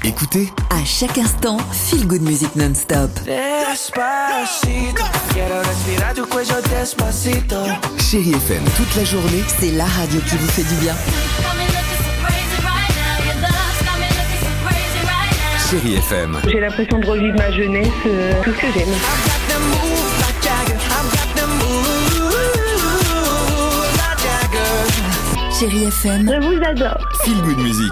Écoutez, À chaque instant, feel good music non-stop. Despacito, quiero respirar tu cuello despacito. Chérie FM toute la journée. C'est la radio qui vous fait du bien. Chérie FM. J'ai l'impression de revivre ma jeunesse, tout ce que j'aime. Got them moves like Jagger. I've got them moves like Jagger. Chérie FM, Je vous adore. Feel Good Music.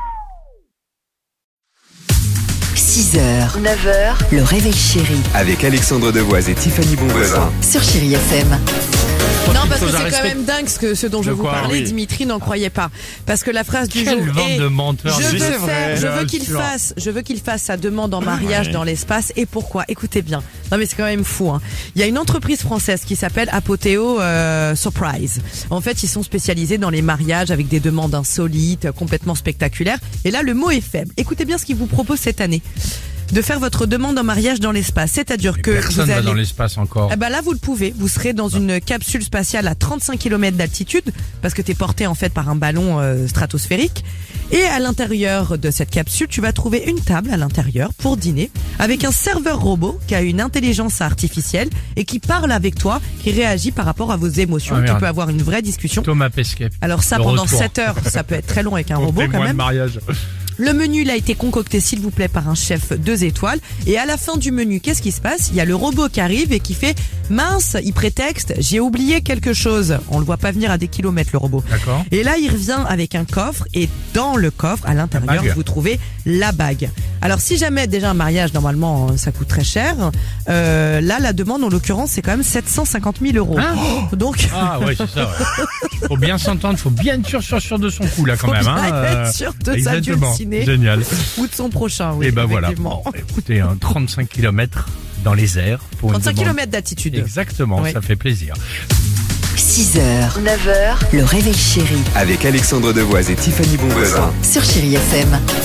6h, 9h, le réveil chéri Avec Alexandre Devoise et Tiffany Bonvoisin. sur Chérie FM. Non, parce que c'est quand même dingue ce dont je vous parlais. Dimitri n'en croyait pas. Parce que la phrase du jour est de menteur. je veux qu'il fasse sa demande en mariage dans l'espace. Et pourquoi? Écoutez bien. Non mais c'est quand même fou, hein. Il y a une entreprise française qui s'appelle Apothéo Surprise. En fait, ils sont spécialisés dans les mariages avec des demandes insolites, complètement spectaculaires. Et là, le mot est faible. Écoutez bien ce qu'ils vous proposent cette année. De faire votre demande en mariage dans l'espace. C'est-à-dire que Personne vous va allez... dans l'espace encore. Eh ben là, vous le pouvez. Vous serez dans une capsule spatiale à 35 km d'altitude, parce que t'es porté en fait par un ballon stratosphérique. Et à l'intérieur de cette capsule, tu vas trouver une table à l'intérieur pour dîner, avec un serveur robot qui a une intelligence artificielle et qui parle avec toi, qui réagit par rapport à vos émotions. Ah, Tu merde. peux avoir une vraie discussion. Thomas Pesquet. Alors ça, Le pendant retour. 7 heures, ça peut être très long avec un robot quand Fais-moi le même. mariage. Le menu, il a été concocté, s'il vous plaît, par un chef 2 étoiles. Et à la fin du menu, qu'est-ce qui se passe? Il y a le robot qui arrive et qui fait « Mince, il prétexte, j'ai oublié quelque chose ». On le voit pas venir à des kilomètres, le robot. D'accord. Et là, il revient avec un coffre et dans le coffre, à l'intérieur, bague. vous trouvez la bague. Alors, si jamais déjà un mariage, normalement, ça coûte très cher, là, la demande, en l'occurrence, c'est quand même 750 000 euros. Hein Donc, Ah ouais, c'est ça. Ouais. Faut bien s'entendre, faut bien être sûr de son coup là quand faut même. bien Hein. être sûr de sa Exactement. dulcinée Génial. ou de son prochain. Oui, Et ben voilà. effectivement. Bon, écoutez, 35 km dans les airs. Pour une 35 demande. km d'altitude. Exactement, Oui. ça fait plaisir. 6h, 9h, le réveil chéri Avec Alexandre Devoise et Tiffany Bonvoisin. sur Chérie FM.